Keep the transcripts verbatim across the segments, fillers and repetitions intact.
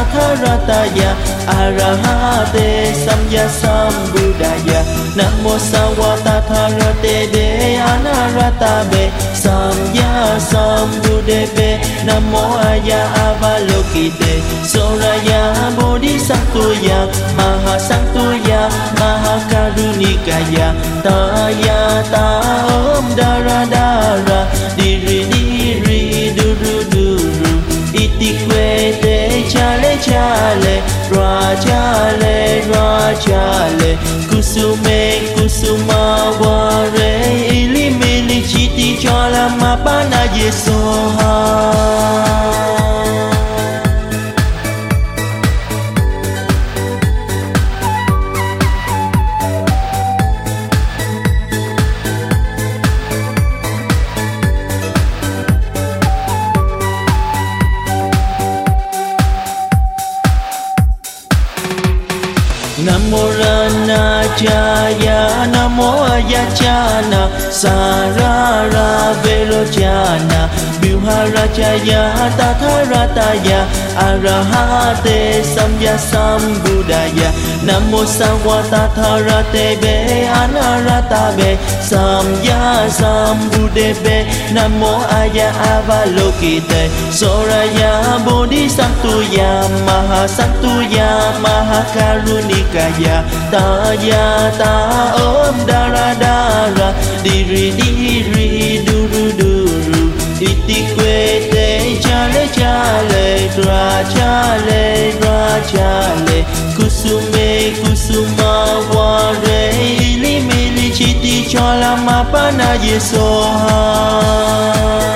Tatharataya Arahate Samya Sambuddhaya Namo Sawa Tatharate Anaratabe Samya Sambuddhebe Namo Aya Avalokite Soraya Bodhisattva Mahasantuya Mahakarunikaya Taya Taom Dara Dara Diri Diri Duru Duru Iti Kwete Chale Chale Rajale Rajale Kusume Kusuma Ware Ili Mili Chiti Chola Mapana Yesoha Namo Rana Jaya Namo Ayachana Sarara Velojana Vyuhara Jaya Tatharataya Arahate Samya Sambuddhaya Namo Sawa Tatharate Anaratabe Samya Sambuddhebe Namo Aya Avalokite Soraya Bodhisattva Mahasantuya Mahakarunikaya Taya Taom Dara Dara Diri Diri Duru Duru Iti Kwete Chale Chale Rajale Rajale Kusume Kusuma Ware Ili Mili Chiti Chola Mapana Yesoha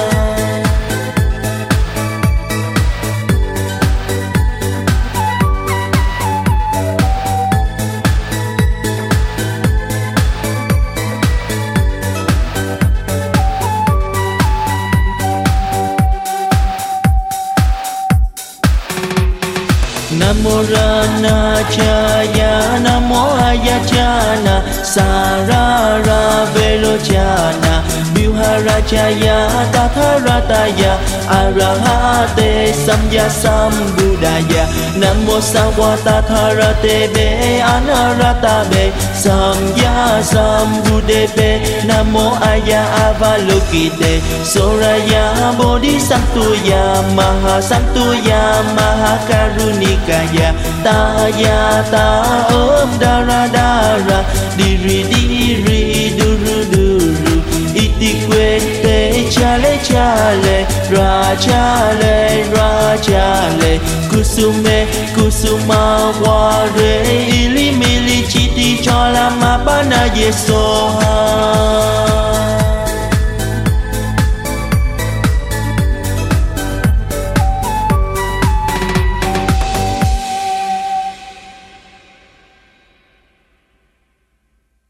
Namo Rana Jaya Namo Ayachana Sarara Velojana Vyuhara Jaya Tatharataya Arahate Samya Sambuddhaya Namo Sawa Tatharate Anaratabe Samya Sambuddhebe Namo Aya Avalokite Soraya Bodhisattva Mahasantuya Mahakarunikaya Taya Taom Dara Dara Diri Diri Duru Duru Iti Kwete Chale Chale Rajale Rajale Kusume Kusuma Ware Ili Mili Chiti Chola Mapana Yesoha